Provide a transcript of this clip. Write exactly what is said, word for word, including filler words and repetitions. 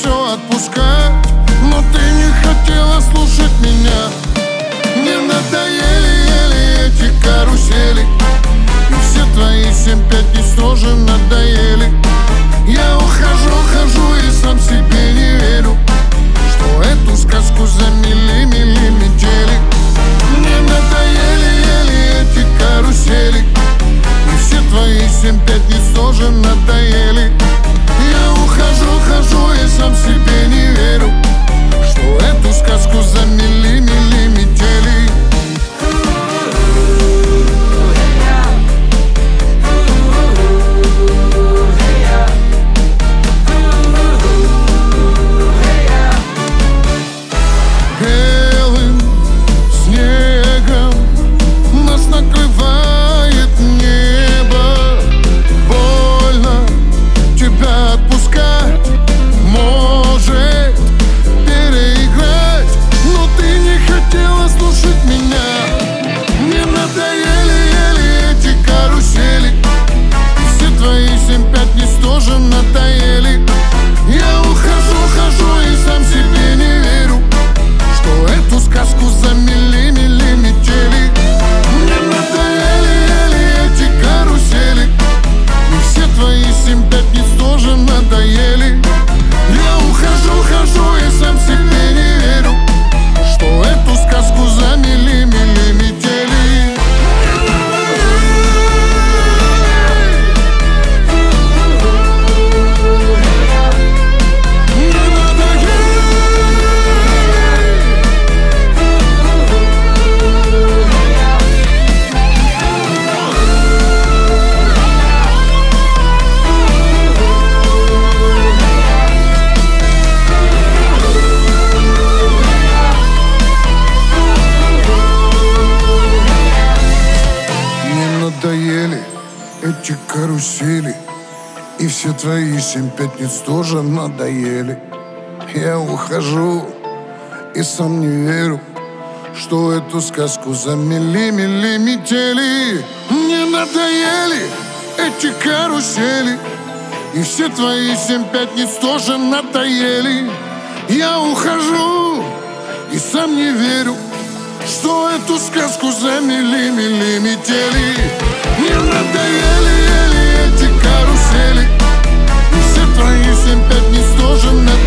все отпускать, но ты не хотела слушать меня. Мне надоели еле эти карусели, и все твои семь пятниц тоже надоели. Я ухожу, хожу и сам себе не верю, что эту сказку замели-мели метели. Мне надоели еле эти карусели, и все твои семь пятниц тоже надоели. Я ухожу, хожу и сам себе не верю, что эту сказку замели-мели метели. Белым снегом нас накрывает небо. Больно тебя отпускать, может переиграть, но ты не хотела слушать меня. Мне надоели еле эти карусели, и все твои семь пятниц тоже надоели. Я ухожу, хожу и сам себе не верю, что эту сказку замели-мели метели. Мне надоели еле эти карусели, и все твои семь пятниц тоже надоели. Я ухожу, хожу и сам себе не верю, что эту сказку замели-мели метели. Надоели эти карусели, и все твои семь пятниц тоже надоели. Я ухожу и сам не верю, что эту сказку замели-мели метели. Мне надоели эти карусели, и все твои семь пятниц тоже надоели. Я ухожу и сам не верю, что эту сказку замели-мели метели. Мне надоели еле эти карусели, и все твои семь пятниц тоже надоели.